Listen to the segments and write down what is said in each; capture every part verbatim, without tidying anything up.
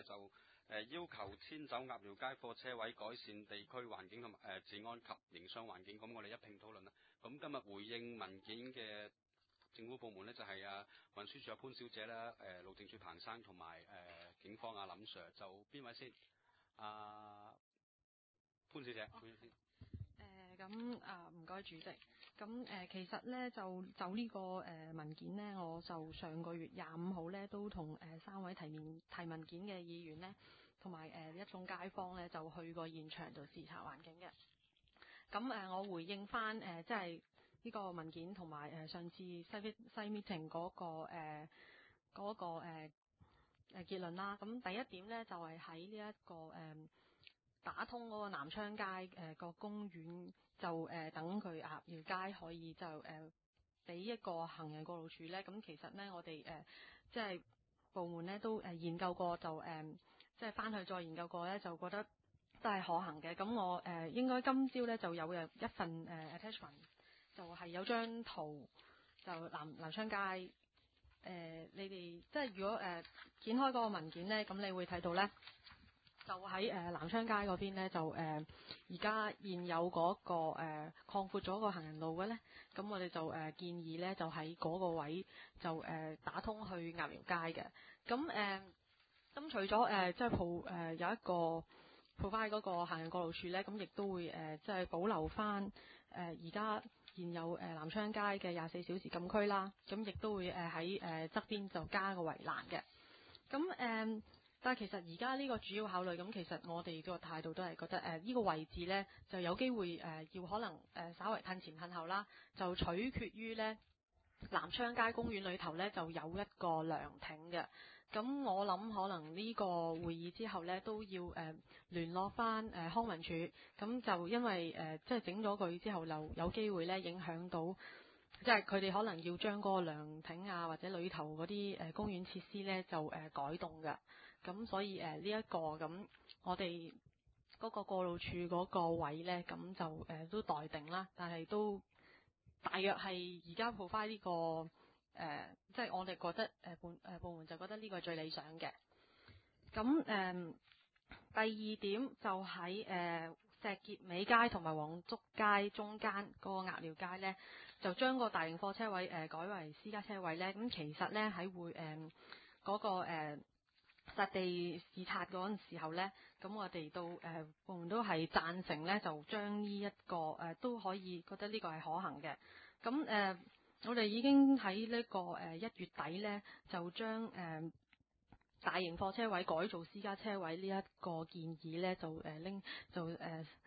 咧就誒、呃、要求遷走鴨寮街貨車位，改善地區環境同埋誒治安及營商環境。咁我哋一併討論啦。咁今日回應文件嘅政府部門咧就係、是、啊運輸署阿潘小姐啦，誒、呃、路政署彭生同埋誒警方阿林 Sir， 就邊位先？啊潘小姐，潘小姐。 誒咁啊，唔該主席。咁誒、呃，其實咧就就呢、這個誒、呃、文件咧，我就上個月廿五號咧都同誒、呃、三位提面提文件嘅議員咧，同埋誒一眾街坊咧就去過現場度視察環境嘅。咁誒、呃，我回應翻誒、呃，即係呢個文件同埋誒上次西西 meeting 嗰、那個誒嗰、呃那個誒誒、呃呃、結論啦。咁第一點咧就係喺呢一個誒。呃打通嗰個南昌街誒、呃、個公園就誒、呃、等佢鴨寮街可以就誒俾、呃、一個行人過路處咧。咁其實咧我哋誒、呃、即係部門咧都誒研究過，就誒、呃、即係翻去再研究過咧，就覺得都係可行嘅。咁我誒、呃、應該今朝咧就有一份誒、呃、attachment，就係有張圖就南南昌街誒、呃、你哋即係如果誒、呃、掀開嗰個文件咧，咁你會睇到咧。就喺誒、呃、南昌街嗰邊咧，就誒而家現有嗰、那個誒、呃、擴闊咗個行人路嘅咧，咁我哋就誒、呃、建議咧，就喺嗰個位就誒、呃、打通去鴨寮街嘅。咁誒咁除咗誒、呃、即係鋪誒有一個鋪翻嗰個行人過路處咧，咁亦都會誒、呃、即係保留翻誒而家現有誒、呃、南昌街嘅廿四小時禁區啦。咁亦都會誒喺誒側邊就加個圍欄嘅。咁誒。呃但係其實而家呢個主要考慮，咁其實我哋個態度都係覺得誒呢、呃這個位置咧就有機會誒、呃、要可能誒、呃、稍微褪前褪後啦，就取決於咧南昌街公園裏頭咧就有一個涼亭嘅。咁我諗可能呢個會議之後咧都要誒、呃、聯絡翻誒、呃、康文署，咁就因為誒、呃、即係整咗佢之後，就有機會咧影響到。即係佢哋可能要將嗰個涼亭啊，或者裏頭嗰啲誒公園設施咧，就誒、呃、改動嘅。咁所以誒呢一個咁，我哋嗰個過路處嗰個位咧，咁就誒、呃、都待定啦。但係都大約係而家鋪翻呢個誒，即、呃、係、就是、我哋覺得誒部誒部門就覺得呢個係最理想嘅。咁誒、呃、第二點就喺誒。呃石硤尾街同埋黃竹街中間嗰個鴨寮街咧，就將個大型貨車位誒、呃、改為私家車位咧。咁其實咧喺會誒嗰個誒、呃、實地視察嗰陣時候咧，咁我哋都誒部門都係贊成咧，就將呢一個誒、呃、都可以覺得呢個係可行嘅。咁誒、呃、我哋已經喺呢、這個誒一、呃、月底咧，就將誒。呃大型貨車位改造私家車位呢一個建議咧，就誒拎、呃、就誒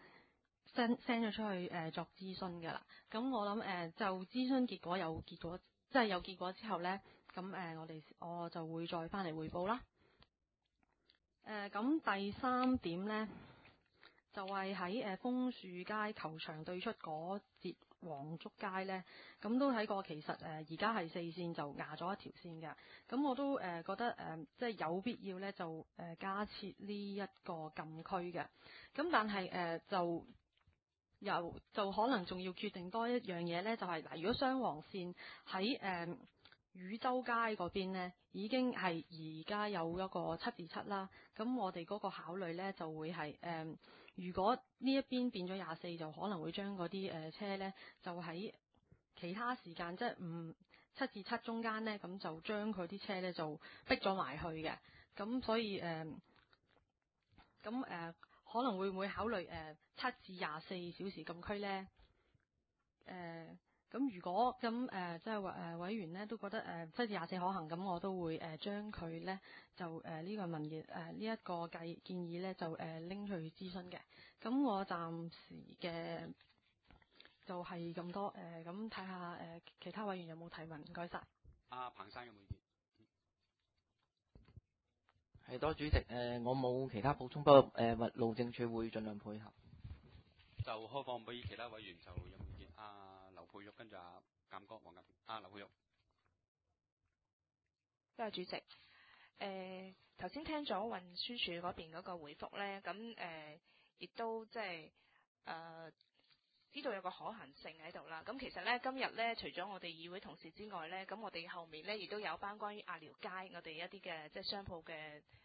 send send 咗出去誒、呃、作諮詢㗎啦。咁我諗誒、呃、就諮詢結果有結果，即係有結果之後咧，咁誒、呃、我哋我就會再翻嚟彙報啦。誒、呃、咁第三點咧，就係喺誒楓樹街球場對出嗰節黃竹街咧，咁都睇過，其實誒而家係四線就壓咗一條線嘅。咁我都誒、呃、覺得誒、呃、即係有必要咧，就誒、呃、加設呢一個禁區嘅。咁但係誒、呃、就又就可能仲要決定多一樣嘢咧，就係、是、嗱，如果雙黃線喺誒汝州街嗰邊咧，已經係而家有一個七至七啦。咁我哋嗰個考慮咧就會係誒、呃，如果呢一邊變咗廿四，就可能會將嗰啲誒車咧就喺其他時間，即係唔七至七中間咧，咁就將佢啲車咧就逼咗埋去嘅。咁所以誒，咁、呃、誒、呃、可能會唔會考慮誒七至廿四小時禁區咧？誒、呃。咁如果咁誒、呃，即係委誒委員咧都覺得誒七至廿四可行，咁我都會誒、呃、將佢咧就誒呢、呃這個民意誒呢一個計建議咧就誒拎、呃、去諮詢嘅。咁我暫時嘅就係咁多誒，咁睇下誒其他委員有冇提問，唔該晒。 阿彭生有冇意見？ 係多主席誒、呃，我冇其他補充，不過誒路政署會盡量配合。 就開放俾其他委員，就有冇意見？阿、啊、劉佩玉跟住阿鑑哥黃鑑。阿、啊、劉佩玉， 多謝主席。誒頭先聽咗運輸署嗰邊嗰個回覆咧，咁誒亦都即係誒知道有個可行性喺度啦。咁其實咧今日咧，除咗我哋議會同事之外咧，咁我哋後面咧亦都有班關於鴨寮街我哋一啲嘅即係商鋪嘅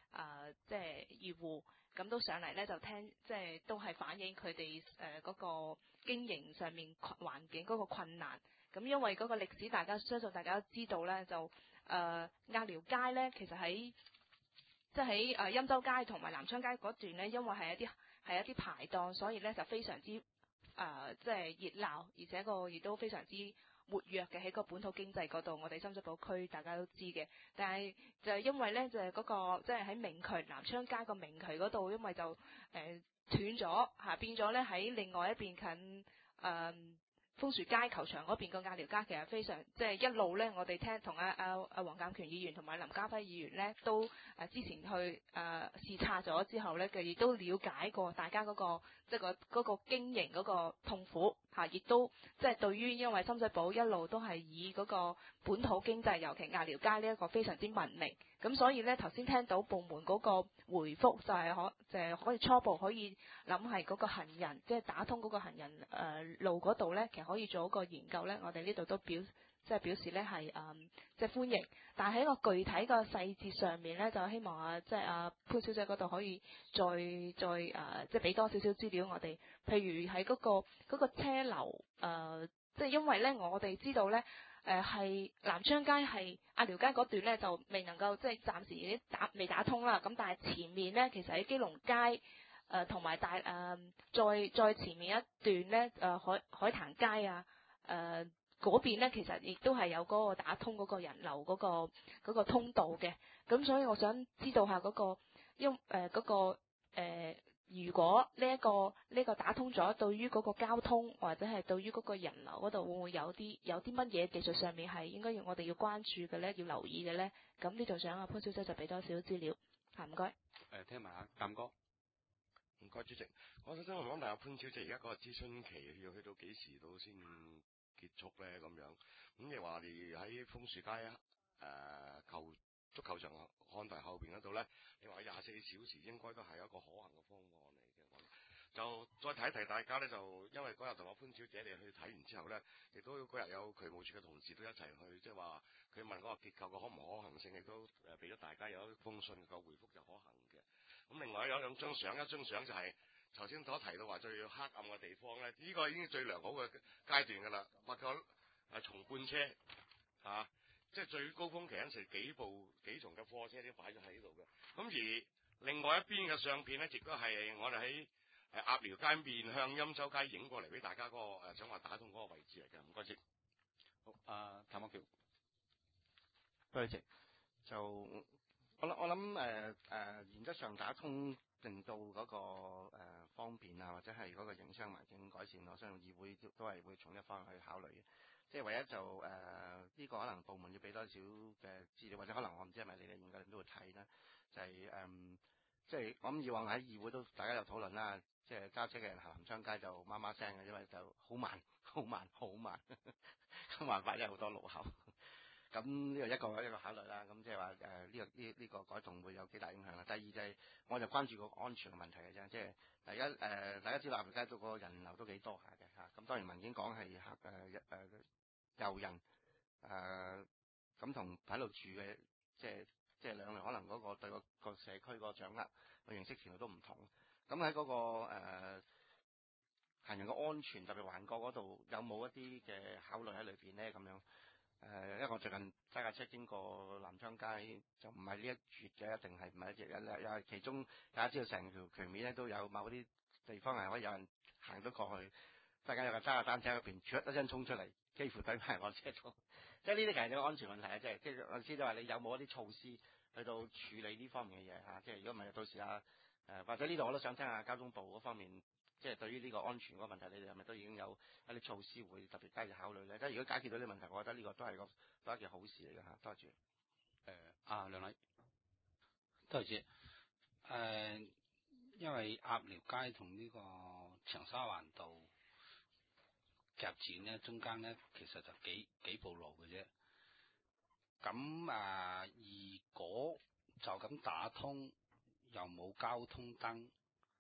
誒即係業戶，咁都上嚟咧就聽，即係都係反映佢哋誒嗰個經營上面環境嗰個困難。咁因為嗰個歷史，大家相信大家都知道咧，就誒鴨寮街咧，其實喺即係喺誒欽州街同埋南昌街嗰段咧，因為係一啲係一啲排檔，所以咧就非常之誒即係熱鬧，而且個亦都非常之活躍嘅喺個本土經濟嗰度。我哋深水埗區大家都知嘅，但係就係因為咧就係嗰個即係喺明渠南昌街個明渠嗰度，因為就誒、呃、斷咗嚇，變咗咧喺另外一邊近誒。呃楓樹街球場嗰邊個鴨寮街其實非常即係、就是、一路咧，我哋聽同阿阿阿黃鑑權議員同埋林家輝議員咧都誒、啊、之前去誒、呃、視察咗之後咧，佢亦都了解過大家嗰、那個即係、就是、個嗰、那個經營嗰個痛苦嚇，亦、啊、都即係、就是、對於因為深水埗一路都係以嗰個本土經濟，尤其鴨寮街呢一個非常之聞名，咁所以咧頭先聽到部門嗰個回覆就係可就係、是、可以初步可以諗係嗰個行人即係、就是、打通嗰個行人誒、呃、路嗰度咧，其實可以做一個研究咧。我哋呢度都表即係表示咧係誒即係歡迎，但係喺個具體個細節上面咧，就希望啊即係阿潘小姐嗰度可以再再誒、呃、即係俾多少少資料我哋，譬如喺嗰、那個嗰、那個車流誒、呃，即係因為咧我哋知道咧。誒係、呃、南昌街係鴨寮街嗰段咧，就未能夠即係暫時已經打未打通啦。咁但係前面咧，其實喺基隆街誒同埋大誒、呃、再再前面一段咧誒、呃、海海壇街啊誒嗰邊咧，其實亦都係有嗰個打通嗰個人流嗰、嗰個嗰個通道嘅。咁所以我想知道下嗰、嗰個因誒嗰個誒。如果呢、這、一個呢、這個打通咗，對於嗰個交通或者係對於嗰個人流嗰度，會唔會有啲有啲乜嘢技術上面係應該要我哋要關注嘅咧，要留意嘅咧？咁呢度想阿潘小姐就俾多少資料，嚇唔該。 誒，聽埋阿鑑哥。 唔該，主席。我首先我想問下潘小姐，而家嗰個諮詢期要去到幾時到先結束咧？咁樣咁你話你喺楓樹街誒、呃、球足球場看台後邊嗰度咧，你話廿四小時應該都係一個可行嘅方案嚟嘅。就再提一提大家咧，就因為嗰日同我潘小姐你去睇完之後咧，亦都嗰日有渠務處嘅同事都一齊去，即係話佢問嗰個結構嘅可唔可行性，亦都誒俾咗大家有一封信個回覆就可行嘅。咁另外有兩張相，一張相就係頭先所提到話最黑暗嘅地方咧，呢、這個已經最良好嘅階段㗎啦，或者誒重罐車啊，即係最高峰期嗰陣時幾部幾重嘅貨車都擺咗喺呢度嘅。咁而另外一邊嘅相片咧，亦都係我哋喺誒鴨寮街面向欽州街影過嚟俾大家嗰、那個、呃、想話打通嗰個位置嚟嘅。唔該先。 好，阿譚國橋。 多謝。就我諗我諗誒誒原則上打通令到嗰、那個、呃、方便啊，或者係嗰個營商環境改善，我相信議會都都係會從一方去考慮嘅。即係唯一就誒呢、呃這個可能部門要俾多少嘅資料，或者可能我唔知係咪你哋研究人都會睇啦。就係、是、誒、嗯，即係我諗以往喺議會都大家有討論啦。即係揸車嘅人行南昌街就媽媽聲嘅，因為就好慢、好慢、好慢，咁辦法因為好多路口。咁呢個一個一個考慮啦。咁即係話誒呢個呢呢、這個改動會有幾大影響啦。第二就係、是、我就關注個安全嘅問題嘅啫。即係大家誒、呃、大家知道鴨寮街都個人流都幾多下嘅嚇。咁當然文件講係客誒誒遊人誒咁同喺度住嘅，即係即係兩類可能嗰個對個個社區個掌握個認識程度都唔同。咁喺嗰個誒、呃、行人嘅安全，特別環角嗰度，有冇一啲嘅考慮喺裏邊咧？咁樣誒、呃，因為我最近揸架車經過南昌街，就唔係呢一絕嘅，一定係唔係一絕，又又係其中大家知道成條渠面咧都有某啲地方係可以有人行得過去，大家有個揸架單車入邊，唰一聲衝出嚟，幾乎懟埋我車窗。即係呢啲其實有安全問題啊！即係即係我知道話你有冇一啲措施去到處理呢方面嘅嘢嚇？即係如果唔係，到時啊〜誒或者呢度我都想聽下交通部嗰方面，即係對於呢個安全嗰個問題，你哋係咪都已經有一啲措施會特別加以考慮咧？即係如果解決到呢個問題，我覺得呢個都係個都係一件好事嚟嘅嚇。多謝。誒、 呃，啊梁禮，多謝。誒、呃，因為鴨寮街同呢個長沙灣道夾住咧，中間咧其實就幾幾步路嘅啫。咁啊，如果就咁打通，又冇交通燈，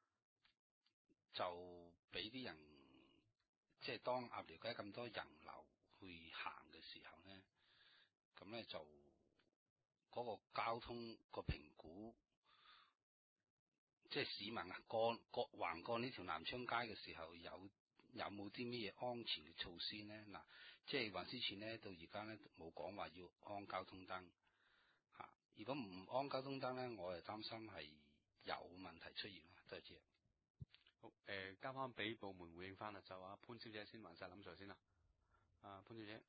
就俾啲人即係當鴨寮街咁多人流去行嘅時候咧，咁咧就嗰個交通個評估即係市民啊過過橫過呢條南昌街嘅時候，有有冇啲咩嘢安全嘅措施呢？嗱，即係話之前呢，到而家咧冇講話要安交通燈嚇。如果唔安交通燈咧，我係擔心係有問題出現咯。多謝。 好，誒、呃，交翻俾部門回應翻啦，就阿潘小姐先，還晒林 Sir 先啦。啊，潘小姐。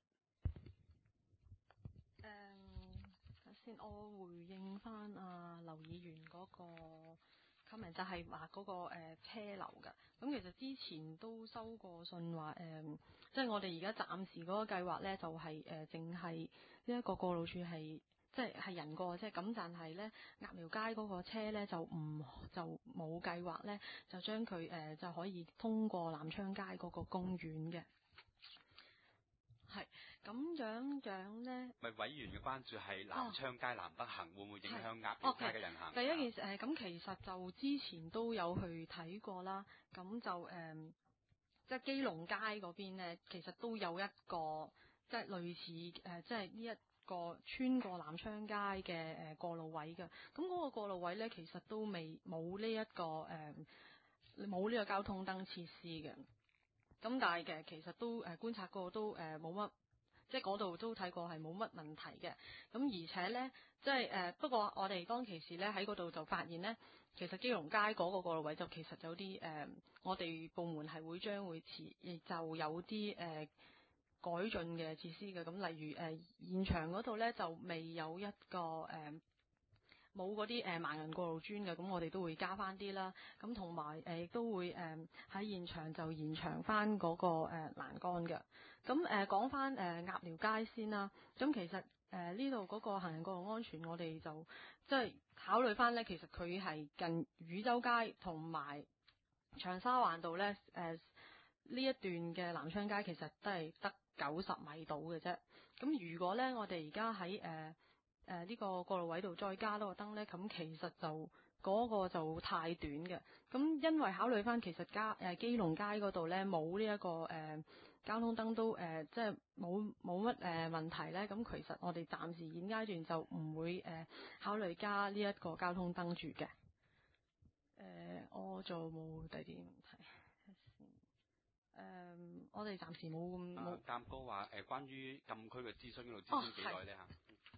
誒、嗯，首先我回應翻阿劉議員嗰個 comment，就係話嗰個誒、呃、車流㗎。咁其實之前都收過信話誒、呃，即係我哋而家暫時嗰個計劃咧，就係誒淨係呢一個過路處係。即係係人過啫，咁但係咧鴨寮街嗰個車咧就唔就冇計劃咧，就將佢誒、呃、就可以通過南昌街嗰個公園嘅。係咁樣樣咧， 咪委員嘅關注係南昌街南北行、哦、會唔會影響鴨寮街嘅人行？ 第一件事誒，咁、呃、其實就之前都有去睇過啦，咁就誒、呃，即係基隆街嗰邊咧，其實都有一個即係類似誒、呃，即係呢一個穿過南昌街嘅誒、呃、過路位嘅，咁嗰個過路位咧，其實都未冇呢一個誒冇呢個交通燈設施嘅。咁但係嘅其實都誒、呃、觀察過都誒冇乜，即係嗰度都睇過係冇乜問題嘅。咁而且咧，即係誒、呃、不過我哋當其時咧喺嗰度就發現咧，其實基隆街嗰個過路位就其實有啲誒、呃，我哋部門係會將會遲就有啲誒。呃改進嘅設施嘅，咁例如誒、呃、現場嗰度咧就未有一個誒冇嗰啲誒盲人過路磚嘅，咁我哋都會加翻啲啦。咁同埋誒亦都會誒喺、呃、現場就延長翻嗰、那個誒、呃、欄杆嘅。咁誒講翻誒鴨寮街先啦。咁其實誒呢度嗰個行人過路安全，我哋就即係考慮翻咧，其實佢係近汝州街同埋長沙灣道咧誒呢一段嘅南昌街其實都係得九十米到嘅啫。咁如果咧，我哋而家喺誒誒呢個過路位度再加多個燈咧，咁其實就嗰、那個就太短嘅。咁因為考慮翻其實加誒、呃、基隆街嗰度咧冇呢一、這個誒、呃、交通燈都誒、呃、即係冇冇乜誒問題咧。咁其實我哋暫時現階段就唔會誒、呃、考慮加呢一個交通燈住嘅。誒、呃，我就冇第二啲問題。誒、嗯，我哋暫時冇咁冇。 鑑哥話誒，關於禁區嘅諮詢嗰度諮詢幾耐咧嚇？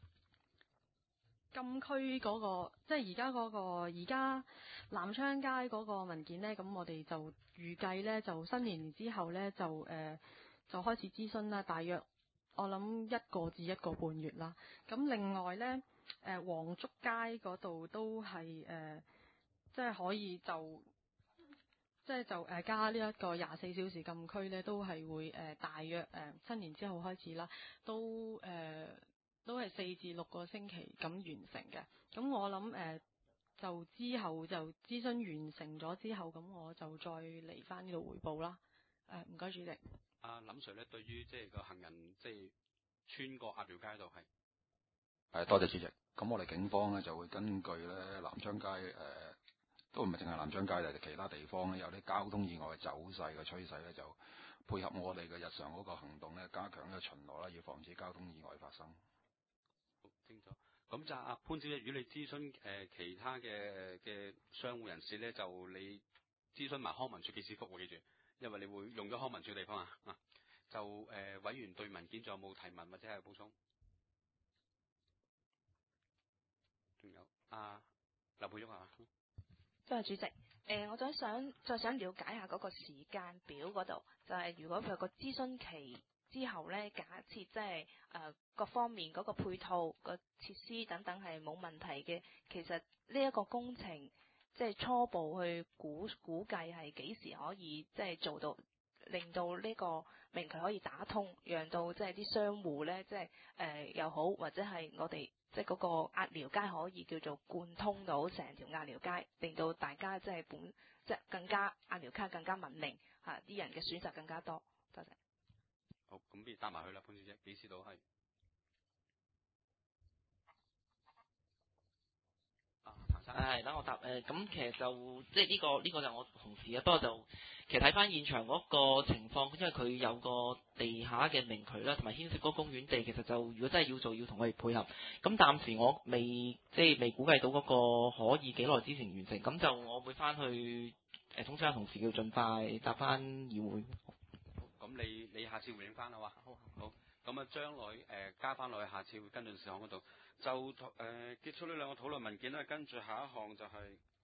禁區嗰、那個，即係而家嗰個，而家南昌街嗰個文件咧，咁我哋就預計咧，就新年之後咧，就誒、呃、就開始諮詢啦。大約我諗一個至一個半月啦。咁另外咧，誒、呃、黃竹街嗰度都係誒、呃，即係可以就。即係就誒加呢一個廿四小時禁區咧，都係會誒、呃、大約誒、呃、新年之後開始啦，都誒、呃、都係四至六個星期咁完成嘅。咁我諗誒、呃、就之後就諮詢完成咗之後，咁我就再嚟翻呢度彙報啦。誒唔該主席。 阿林 Sir 咧，對於即係個行人即係穿過鴨寮街度係係多謝主席。咁我哋警方咧就會根據咧南昌街誒。呃都唔係淨係南昌街，就其他地方咧有啲交通意外嘅走勢嘅趨勢咧，就配合我哋嘅日常嗰個行動咧，加強呢個巡邏啦，要防止交通意外發生。 好清楚。咁就阿潘小姐，如果你諮詢誒、呃、其他嘅嘅商戶人士咧，就你諮詢埋康文署記事局，記住，因為你會用咗康文署地方啊。啊，就誒、呃、委員對文件仲有冇提問或者係補充？仲有阿劉佩玉啊。 多謝主席。誒、呃，我再想再想了解下嗰個時間表嗰度，就係、是、如果佢有個諮詢期之後咧，假設即係誒各方面嗰個配套、個設施等等係冇問題嘅，其實呢一個工程即係初步去估估計係幾時可以即係做到，令到呢個明渠可以打通，讓到即係啲商戶咧，即係誒又好，或者係我哋。即係嗰個鴨寮街可以叫做貫通到成條鴨寮街，令到大家即係本即係更加鴨寮街更加文明嚇，啲人嘅選擇更加多。多謝。 好，咁不如答埋佢啦，潘小姐，幾時到係？啊，譚生。 係，等我答誒。咁、呃、其實就即係呢個呢、呢個就我同事啊，不過就其實睇翻現場嗰個情況，因為佢有個地下嘅明渠啦，同埋牽涉嗰個公園地，其實就如果真係要做，要同佢哋配合。咁暫時我未即係未估計到嗰個可以幾耐之前完成，咁就我會翻去誒通知下同事，叫盡快答翻議會。 咁你你下次回應翻啦，好嘛？好。咁啊，將來誒、呃、加翻落去，下次會跟進事項嗰度。就誒、呃、結束呢兩個討論文件咧，跟住下一項就係、是。